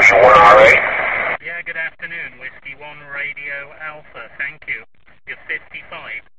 Whiskey 1RA. Yeah, good afternoon. Whiskey 1 Radio Alpha, thank you. You're 55.